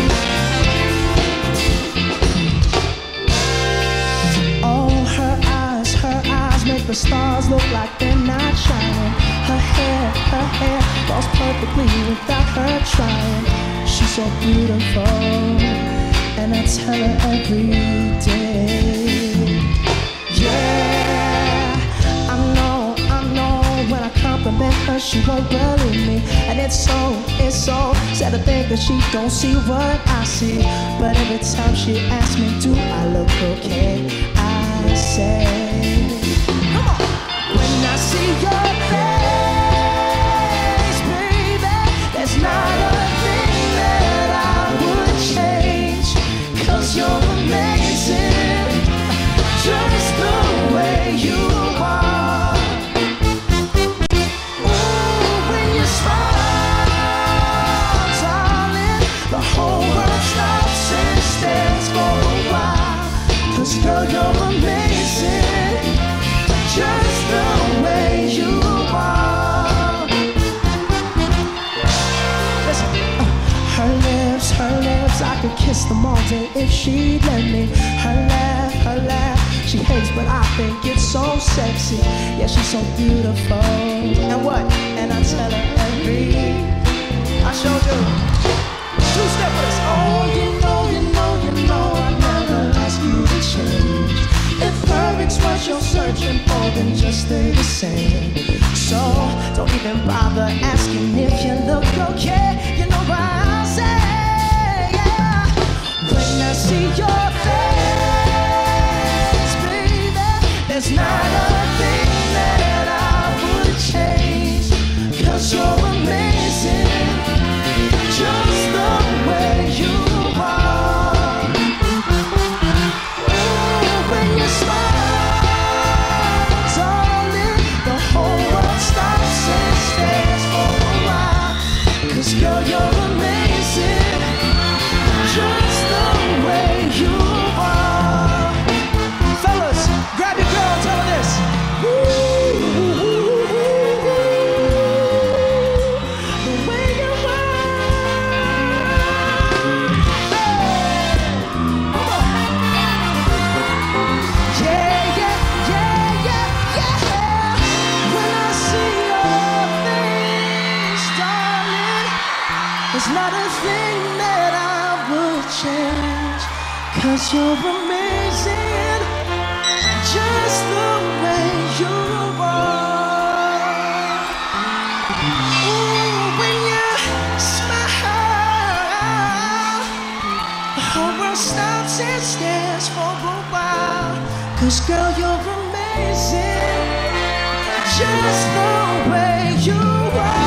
Oh, her eyes make the stars look like they're not shining. Her hair falls perfectly without her trying. She's so beautiful, and I tell her every day. Yeah, I know, when I compliment her, she won't believe me. And it's so sad to think that she don't see what I see. But every time she asks me, do I look okay, I say, come on. When I see your face, baby, there's not a thing that I would change. 'Cause you're amazing, just the way you are. Ooh, when you smile, darling, the whole world stops and stares for a while. 'Cause girl, you're amazing, just the way you are. Listen, her lips, I could kiss them all day if she'd let me. Her laugh, she hates, but I think it's so sexy. Yeah, she's so beautiful. And what? And I tell her I sure do. Two-step with us. Oh, you know, I never ask you to change. If perfect's what you're searching for, then just stay the same. So don't even bother asking if you look okay. You know what I'll say, yeah. When I see your face, baby, there's not a thing that I would change. 'Cause you're amazing, just the way you are. Ooh, when you smile, darling, the whole world stops and stares for a while. 'Cause girl, you're amazing, just the way you are. Fellas, grab your girl, tell her this. The way you are. Hey, come on. Yeah. When I see your face, darling, there's not a thing that I would change. 'Cause you're amazing, just the way you are. Ooh, when you smile, the whole world stops and stares for a while. 'Cause girl, you're amazing, just the way you are.